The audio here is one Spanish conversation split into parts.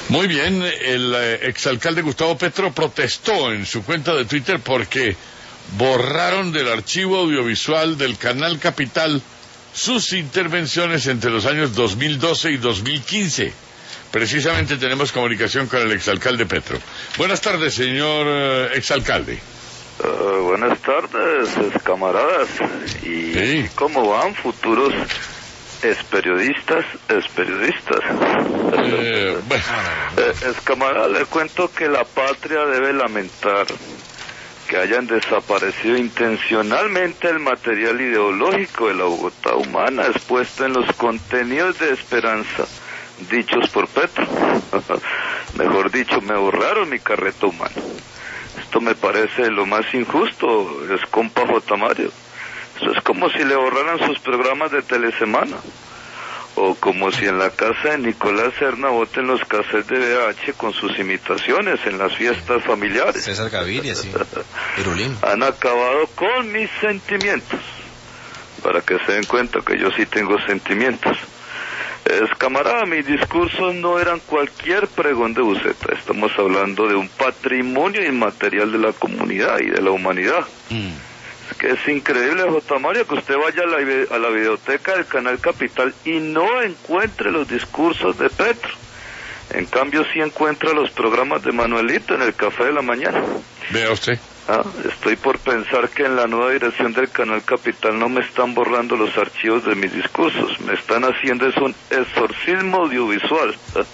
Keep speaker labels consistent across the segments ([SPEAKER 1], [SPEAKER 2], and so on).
[SPEAKER 1] Muy bien, el exalcalde Gustavo Petro protestó en su cuenta de Twitter porque borraron del archivo audiovisual del Canal Capital sus intervenciones entre los años 2012 y 2015. Precisamente tenemos comunicación con el exalcalde Petro. Buenas tardes, señor exalcalde.
[SPEAKER 2] Buenas tardes, camaradas. ¿Y
[SPEAKER 1] sí,
[SPEAKER 2] cómo van futuros periodistas? Camarada, le cuento que la patria debe lamentar que hayan desaparecido intencionalmente el material ideológico de la Bogotá humana expuesto en los contenidos de esperanza dichos por Petro. Mejor dicho, me borraron mi carreta humana. Esto me parece lo más injusto, es compa J. Mario. Eso es como si le borraran sus programas de Telesemana, o como si en la casa de Nicolás Serna boten los cassettes de VH con sus imitaciones en las fiestas familiares.
[SPEAKER 3] César Gaviria, sí. Pirulín.
[SPEAKER 2] Han acabado con mis sentimientos, para que se den cuenta que yo sí tengo sentimientos. Camarada, mis discursos no eran cualquier pregón de buceta. Estamos hablando de un patrimonio inmaterial de la comunidad y de la humanidad. Es que es increíble, J. Mario, que usted vaya a la videoteca del Canal Capital y no encuentre los discursos de Petro. En cambio, sí encuentra los programas de Manuelito en el Café de la Mañana.
[SPEAKER 1] Vea usted.
[SPEAKER 2] Estoy por pensar que en la nueva dirección del Canal Capital no me están borrando los archivos de mis discursos, me están haciendo un exorcismo audiovisual.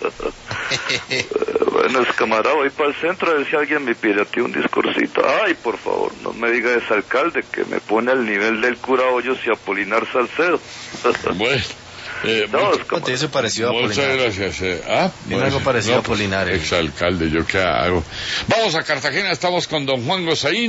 [SPEAKER 2] Bueno, camarada, voy para el centro a ver si alguien me pide a ti un discursito. Ay, por favor, no me diga ese alcalde que me pone al nivel del cura Hoyos y Apolinar Salcedo.
[SPEAKER 1] Bueno.
[SPEAKER 3] Eso parecido a Apolinar.
[SPEAKER 1] Muchas gracias.
[SPEAKER 3] Viene algo parecido a Apolinar.
[SPEAKER 1] Exalcalde, ¿yo qué hago? Vamos a Cartagena, estamos con don Juan Gosaín.